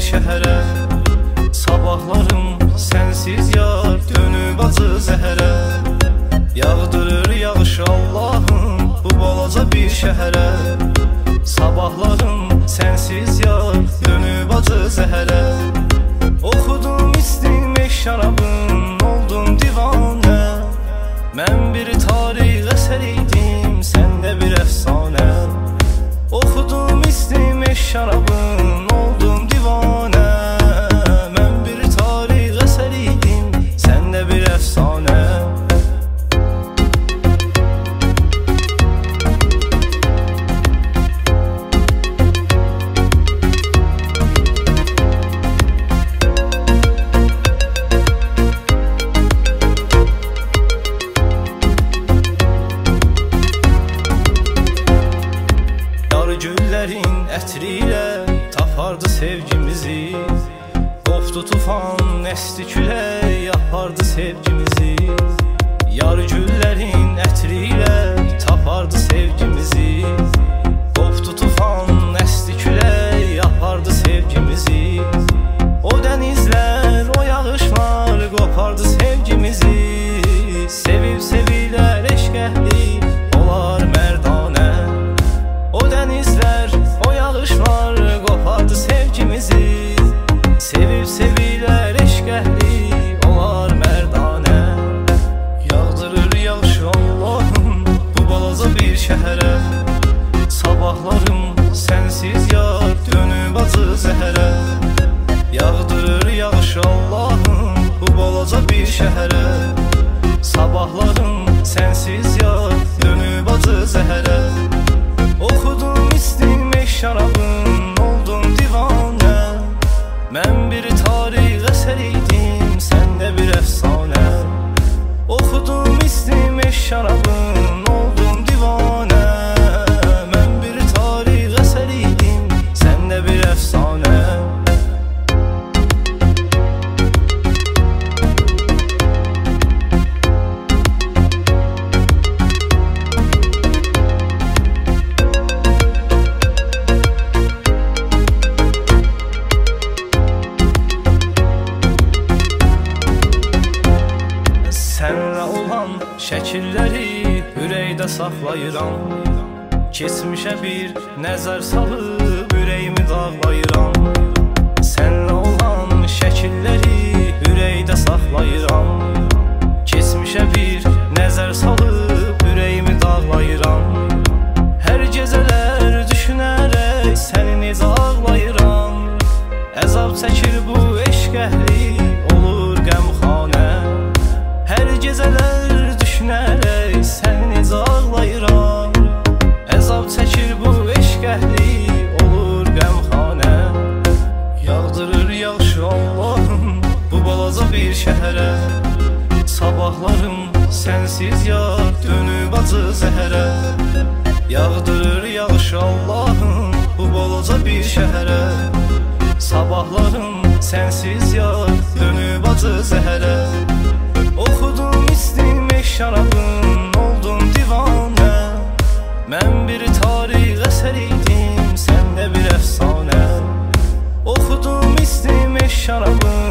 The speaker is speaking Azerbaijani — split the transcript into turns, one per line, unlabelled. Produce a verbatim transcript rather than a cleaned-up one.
şəhərə. Sabahlarım sənsiz yar dönüb acı zəhərə. Yağdırır yağış Allahım bu balaca bir şəhərə. Sabahlarım sənsiz yar dönüb acı zəhərə. Oxudum istimək şarabın, oldum divanə. Mən bir tarix əsər idim, sən də bir əfsanə. Oxudum istimək şarabın, oldum divanə. Mən bir tarix əsər idim, sən də bir əfsanə. Güllərin ətri ilə tapardı sevgimizi. Qopdu tufan, əsdi külək yapardı sevgimizi. Yar güllərin ətri ilə tapardı sevgimizi. Qopdu tufan, əsdi külək yapardı sevgimizi. O dənizlər, o yağışlar qopardı sevgimizi. Sevib sevilər eşq əhli olar mərdanə. O dənizlər, o yağışlar qopardı sevgimizi. Sevib sevilər eşq əhli olar mərdanə. Yağdırır yağış Allahım bu balaca bir şəhərə. Sabahlarım sənsiz yar dönüb acı zəhərə. Yağdırır yağış Allahım bu balaca bir şəhərə. Sabahlarım sənsiz yar dönüb acı zəhərə. Oxudum istimək şarabın, oldum divanə. Mən bir tarix əsər idim, sən də bir əfsanə. Oxudum istimək şarabın, oldum divanə. Mən bir tarix əsər idim, sən də bir əfsanə. Sənlə olan şəkilləri ürəkdə saxlayıram. Keçmişə bir nəzər salıb ürəyimi dağlayıram. Sənlə olan şəkilləri ürəkdə saxlayıram. Keçmişə bir nəzər salıb ürəyimi dağlayıram. Hər gecələr düşünərək səni necə ağlayıram. Əzab çəkir bu eşq əhli olur qəmxanə. Hər gecələr düşünərək səni necə ağlayıram. Əzab çəkir bu eşq əhli olur qəmxanə. Yağdırır yağış Allahım bu balaca bir şəhərə. Sabahlarım sənsiz yar dönüb acı zəhərə. Yağdırır yağış Allahım bu balaca bir şəhərə. Sabahlarım sənsiz yar dönüb acı zəhərə. Oxudum istimək şarabın, oldum divanə. Mən bir tarix əsər idim, sən də bir əfsanə. Oxudum istimək şarabın,